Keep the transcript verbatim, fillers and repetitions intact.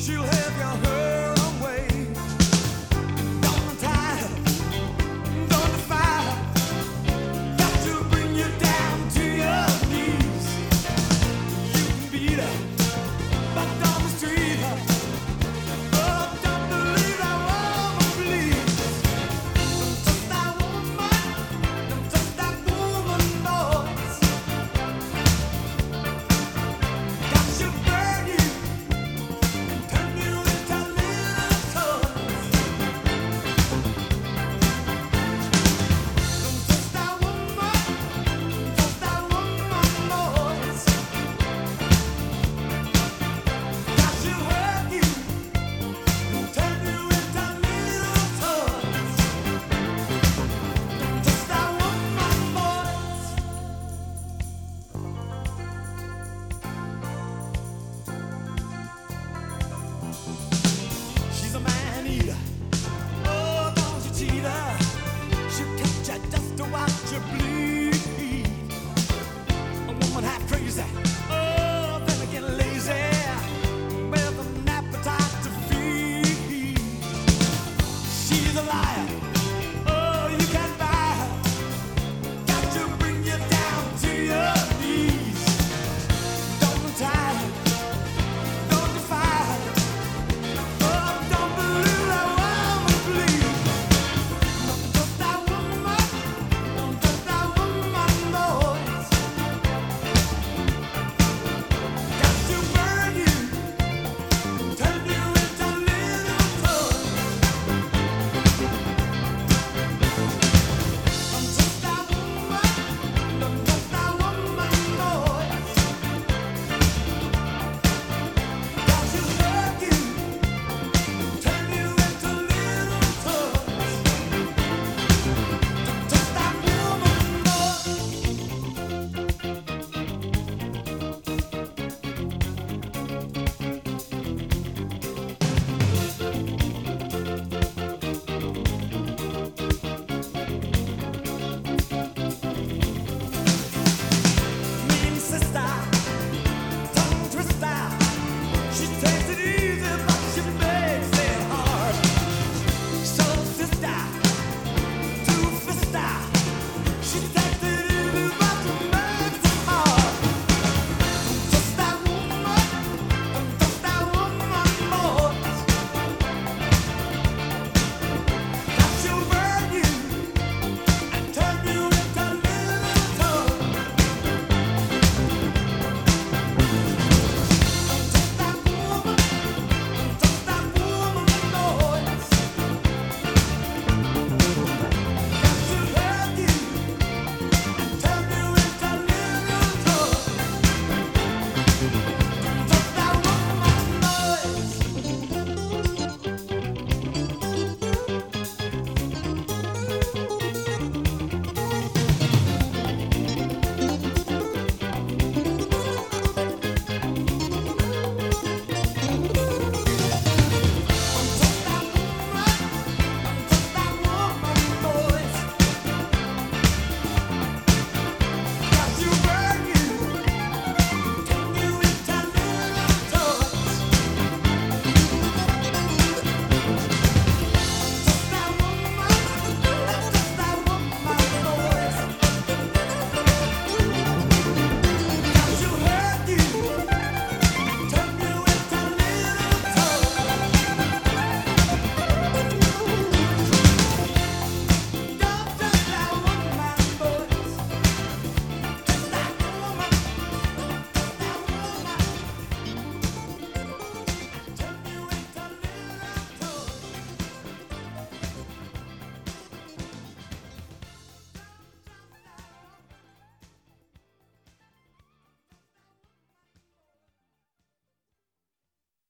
she'll have your her own way. Don't tie, don't fight, got to bring you down to your knees. You can beat her, but don't mistreat her. Oh, don't believe that woman, please. Don't touch that woman, don't touch that woman, boys. Got you burn you, turn you into little toys. Don't touch that woman, touch that woman, boys. Got you hurt you, turn you into little toys. Don't touch that woman, boys. She's a man eater. Oh, don't you cheat her. She'll catch you just to watch you bleed.